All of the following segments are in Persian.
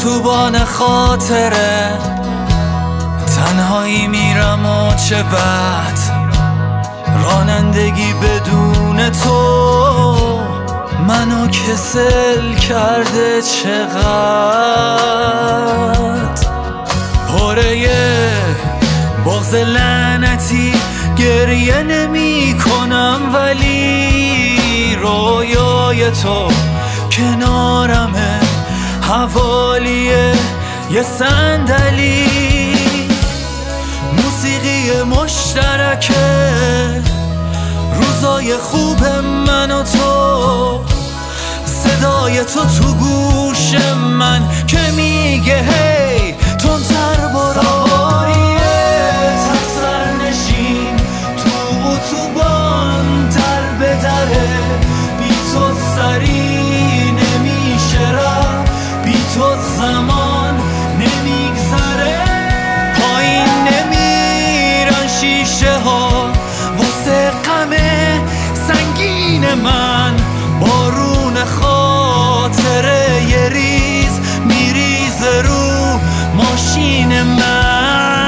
اتوبان خاطره تنهایی میرم و چه بد رانندگی بدون تو منو کسل کرده چقدر پره بغض لعنتی گریه نمی کنم ولی رویای تو کنارمه حوالی یه صندلی موسیقی مشترکه روزای خوب من و تو صدای تو گوش من که میگه هی تندتر برو سواری سرنشین تو اتوبان در به دره بی تو سری نمیشه رفت بی تو زمان نمیگذره پایین نمیرن شیشه ها واسه غم سنگین من بارون خاطره یه ریز میریزه رو ماشین من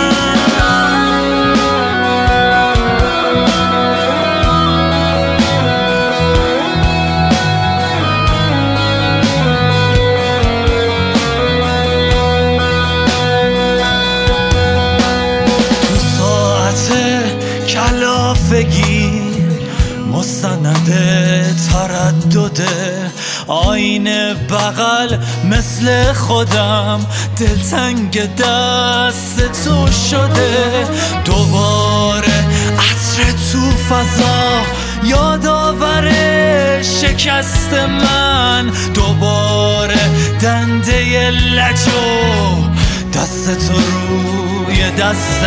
تو ساعت کلافگی مستند تردده آینه بغل مثل خودم دلتنگ دست تو شده دوباره عطر تو فضا یادآور شکست من دوباره دنده لجو دست تو روی دست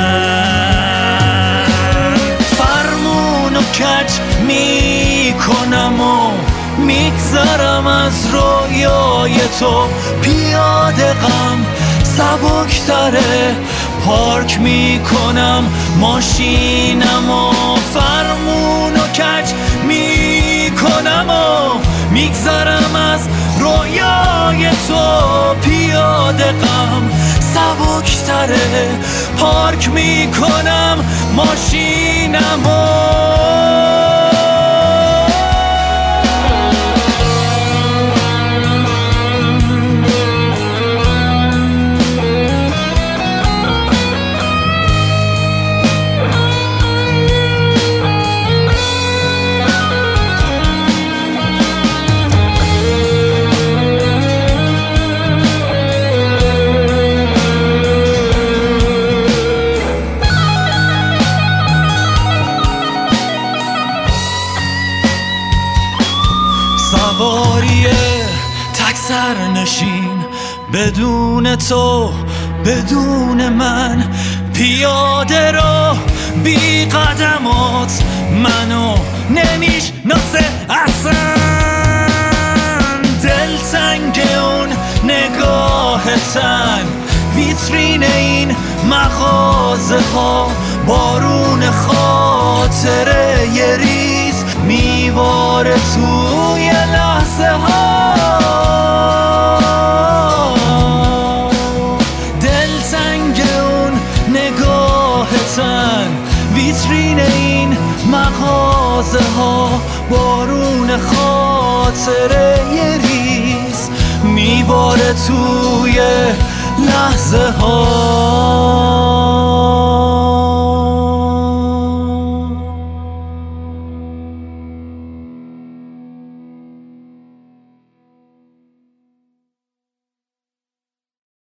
من فرمونو کج میکنم و میگذرم از رویای تو پیاده غم سبکتره پارک میکنم ماشینم و فرمونو کج میکنم و میگذرم از رویای تو پیاده غم سبکتره پارک میکنم ماشینم و سواری تک سرنشین بدون تو بدون من پیاده رو بی قدمات منو نمیشناسه اصلا دلتنگ اون نگاهتن ویترین این مغازه ها بارون خاطره یه ریز میباره توی لحظه ها دلتنگ اون نگاهتن ویترین این مغازه ها بارون خاطره یه ریز میباره توی لحظه